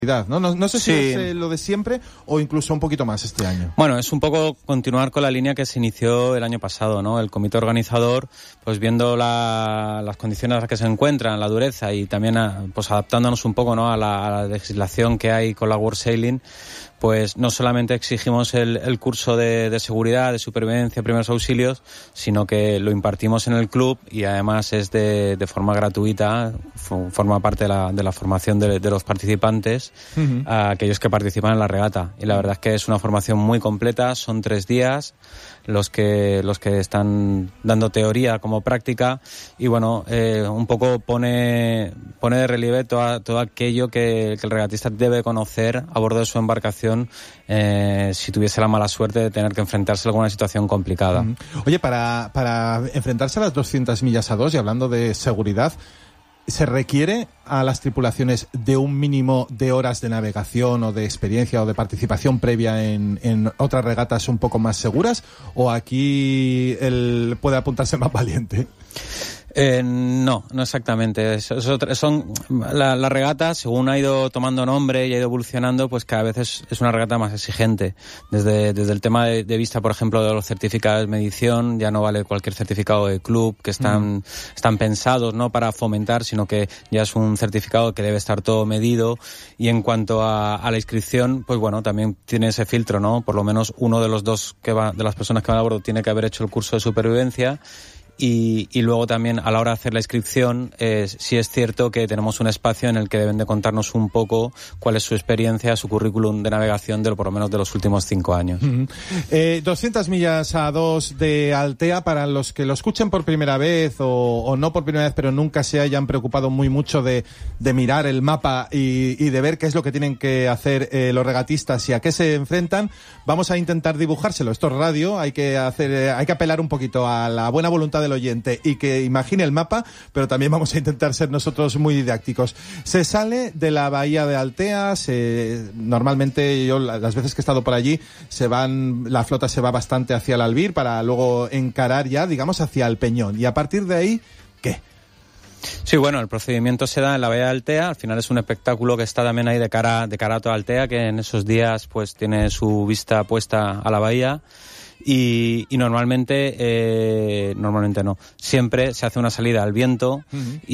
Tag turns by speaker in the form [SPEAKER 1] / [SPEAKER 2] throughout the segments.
[SPEAKER 1] ¿no? No sé si es lo de siempre o incluso un poquito más este año.
[SPEAKER 2] Bueno, es un poco continuar con la línea que se inició el año pasado, ¿no? El comité organizador, pues viendo las condiciones en las que se encuentran, la dureza y también pues adaptándonos un poco, ¿no? a la legislación que hay con la World Sailing, pues no solamente exigimos el curso de seguridad, de supervivencia, primeros auxilios, sino que lo impartimos en el club y además es de forma gratuita, forma parte de la formación de los participantes, a aquellos que participan en la regata. Y la verdad es que es una formación muy completa, son 3 días los que están dando teoría como práctica y bueno, un poco pone de relieve todo aquello que el regatista debe conocer a bordo de su embarcación si tuviese la mala suerte de tener que enfrentarse a alguna situación complicada.
[SPEAKER 1] Oye, para enfrentarse a las 200 millas a 2 y hablando de seguridad, ¿se requiere a las tripulaciones de un mínimo de horas de navegación o de experiencia o de participación previa en otras regatas un poco más seguras? ¿O aquí él puede apuntarse más valiente?
[SPEAKER 2] No exactamente. La regata, según ha ido tomando nombre y ha ido evolucionando, pues cada vez es una regata más exigente. Desde el tema de vista, por ejemplo, de los certificados de medición, ya no vale cualquier certificado de club que están pensados, no para fomentar, sino que ya es un certificado que debe estar todo medido. Y en cuanto a la inscripción, pues bueno, también tiene ese filtro, ¿no? Por lo menos uno de los dos de las personas que van a bordo tiene que haber hecho el curso de supervivencia. Y luego también a la hora de hacer la inscripción sí es cierto que tenemos un espacio en el que deben de contarnos un poco cuál es su experiencia, su currículum de navegación por lo menos de los últimos 5 años.
[SPEAKER 1] 200 millas a 2 de Altea, para los que lo escuchen por primera vez o no por primera vez, pero nunca se hayan preocupado muy mucho de mirar el mapa y de ver qué es lo que tienen que hacer los regatistas y a qué se enfrentan, vamos a intentar dibujárselo. Esto es radio, hay que apelar un poquito a la buena voluntad del oyente y que imagine el mapa, pero también vamos a intentar ser nosotros muy didácticos. Se sale de la bahía de Altea, normalmente yo las veces que he estado por allí la flota se va bastante hacia el Albir para luego encarar ya, digamos, hacia el Peñón. Y a partir de ahí, ¿qué?
[SPEAKER 2] Sí, bueno, el procedimiento se da en la bahía de Altea. Al final es un espectáculo que está también ahí de cara a toda Altea, que en esos días pues tiene su vista puesta a la bahía. Y normalmente no, siempre se hace una salida al viento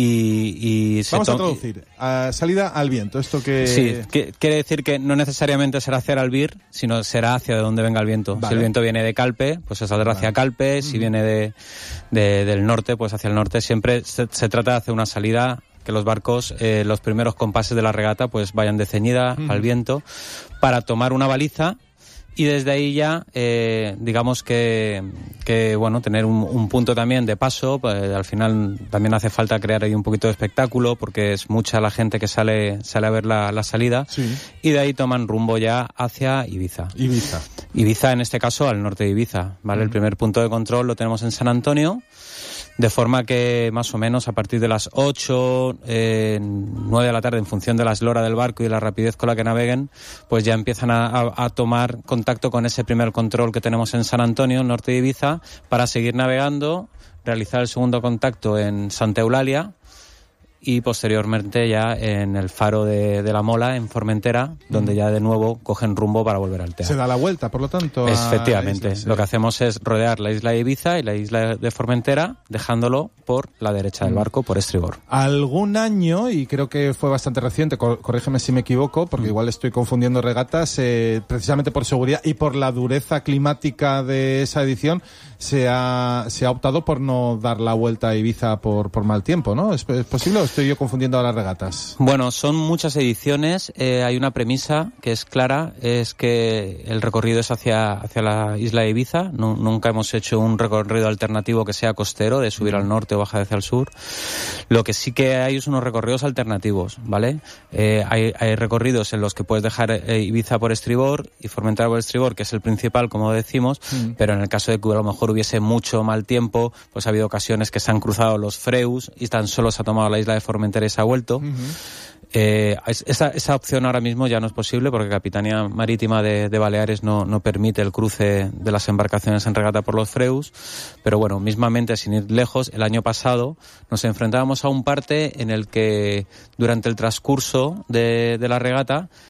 [SPEAKER 2] y
[SPEAKER 1] vamos a traducir, salida al viento, esto que...
[SPEAKER 2] Sí, quiere decir que no necesariamente será hacia el Albir, sino será hacia de donde venga el viento. Vale. Si el viento viene de Calpe, pues se saldrá hacia Calpe, si viene del norte, pues hacia el norte. Siempre se trata de hacer una salida que los barcos, los primeros compases de la regata, pues vayan de ceñida al viento para tomar una baliza. Y desde ahí ya, digamos que bueno, tener un punto también de paso, pues al final también hace falta crear ahí un poquito de espectáculo, porque es mucha la gente que sale a ver la salida, y de ahí toman rumbo ya hacia Ibiza. Ibiza en este caso al norte de Ibiza, ¿vale? El primer punto de control lo tenemos en San Antonio, de forma que más o menos a partir de las 8, 9 de la tarde, en función de la eslora del barco y la rapidez con la que naveguen, pues ya empiezan a tomar contacto con ese primer control que tenemos en San Antonio, norte de Ibiza, para seguir navegando, realizar el segundo contacto en Santa Eulalia y posteriormente ya en el faro de la Mola, en Formentera, donde ya de nuevo cogen rumbo para volver a Altea.
[SPEAKER 1] Se da la vuelta, por lo tanto.
[SPEAKER 2] Efectivamente.
[SPEAKER 1] Isla,
[SPEAKER 2] Lo que hacemos es rodear la isla de Ibiza y la isla de Formentera, dejándolo por la derecha del barco, por estribor.
[SPEAKER 1] Algún año, y creo que fue bastante reciente, corrígeme si me equivoco, porque igual estoy confundiendo regatas, precisamente por seguridad y por la dureza climática de esa edición, se ha optado por no dar la vuelta a Ibiza por mal tiempo, ¿no? ¿Es posible o estoy yo confundiendo ahora las regatas?
[SPEAKER 2] Bueno, son muchas ediciones. Hay una premisa que es clara, es que el recorrido es hacia la isla de Ibiza. Nunca hemos hecho un recorrido alternativo que sea costero, de subir al norte o bajar hacia el sur. Lo que sí que hay es unos recorridos alternativos, ¿vale? Hay recorridos en los que puedes dejar Ibiza por estribor y Formentera por estribor, que es el principal, como decimos, pero en el caso de que a lo mejor hubiese mucho mal tiempo, pues ha habido ocasiones que se han cruzado los Freus y tan solo se ha tomado la isla de Formentera y se ha vuelto. Esa opción ahora mismo ya no es posible porque Capitanía Marítima de Baleares no permite el cruce de las embarcaciones en regata por los Freus, pero bueno, mismamente, sin ir lejos, el año pasado nos enfrentábamos a un parte en el que durante el transcurso de la regata